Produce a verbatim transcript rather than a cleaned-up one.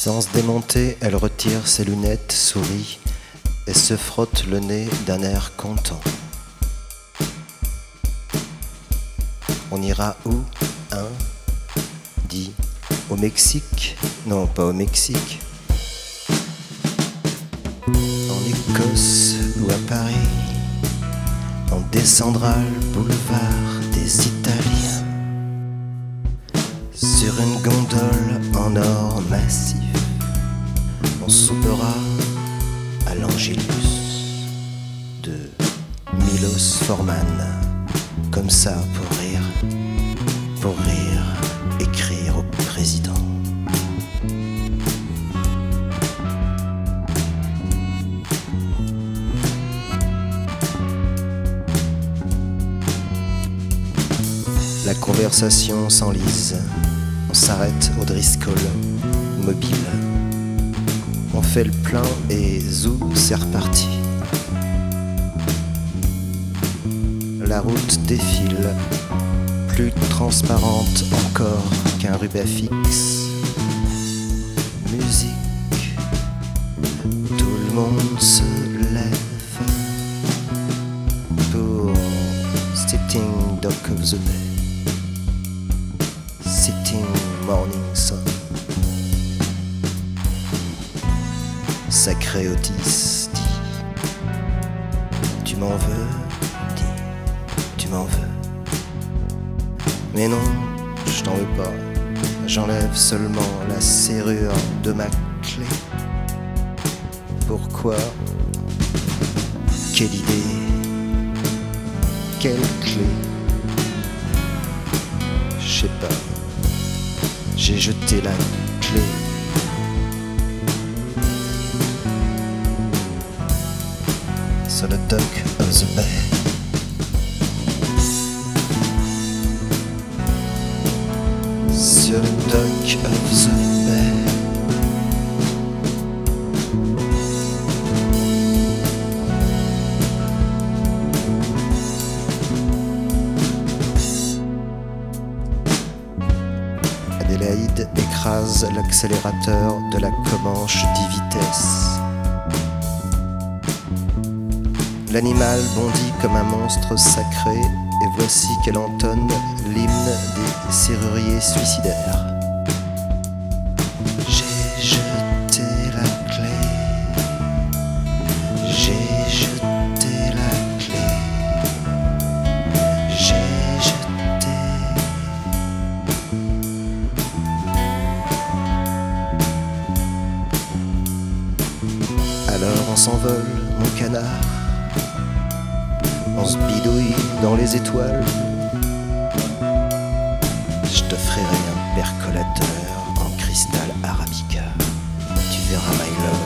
Sans se démonter, elle retire ses lunettes, sourit et se frotte le nez d'un air content. On ira où, hein? Dit au Mexique? Non, pas au Mexique. En Écosse ou à Paris, on descendra le boulevard des Italiens sur une gondole en or massif. On soupera à l'Angélus de Milos Forman, comme ça pour rire, pour rire, écrire au président. La conversation s'enlise, on s'arrête au Driscoll, mobile. On fait le plein et zou, c'est reparti. La route défile, plus transparente encore qu'un ruban fixe. Musique, tout le monde se lève pour Sitting Dock of the Bay. Sitting Morning Sun. Sacré Otis dit: tu m'en veux, dit, tu m'en veux. Mais non, je t'en veux pas. J'enlève seulement la serrure de ma clé. Pourquoi? Quelle idée? Quelle clé? Je sais pas. J'ai jeté la clé. Sur le dock of the bay. Sur le dock of the bay. Adélaïde écrase l'accélérateur de la Comanche dix vitesses. L'animal bondit comme un monstre sacré, et voici qu'elle entonne l'hymne des serruriers suicidaires. J'ai jeté la clé, j'ai jeté la clé, j'ai jeté. Alors on s'envole, mon canard. On se bidouille dans les étoiles. Je t'offrirai un percolateur en cristal arabica. Tu verras, my love.